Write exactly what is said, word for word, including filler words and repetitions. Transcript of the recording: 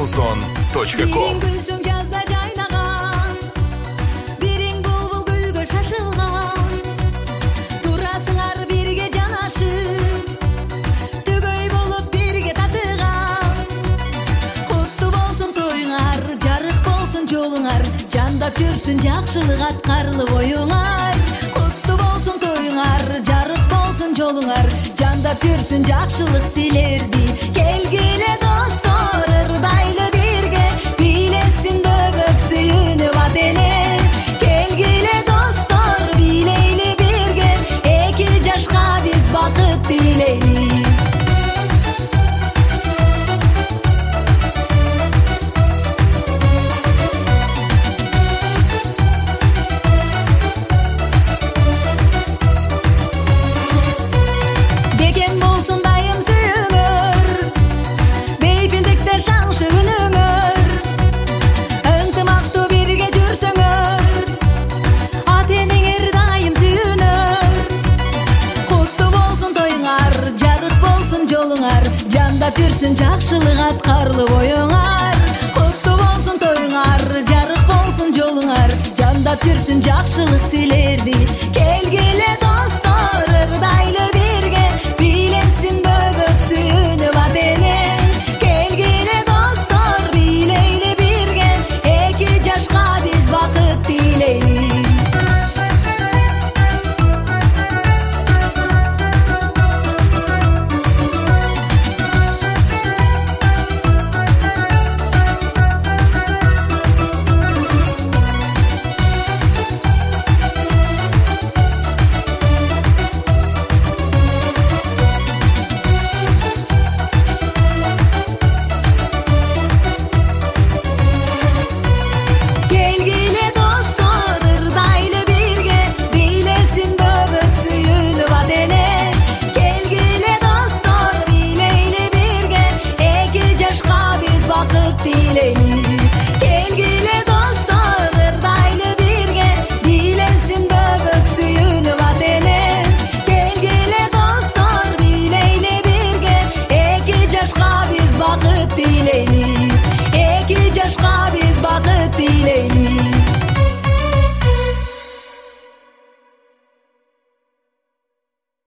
болсон точка ком. Жандап жүрсүн жакшылык аткарлы боюңар. Куттуу болсун тоюңар, жарык болсун жолуңар. Жандап жүрсүн жакшылык силерди. Келгиле достор, ырдайлы бирге, бийлесин бөбөк сүйүнүп атене. Келгиле достор, бийлейли бирге, эки жашка биз бакыт тилейли. Жандап жүрсүн жакшылык аткарлы боюңар. Куттуу болсун тоюңар, жарык болсун жолуңар. Жандап жүрсүн жакшылык силерди. Келгиле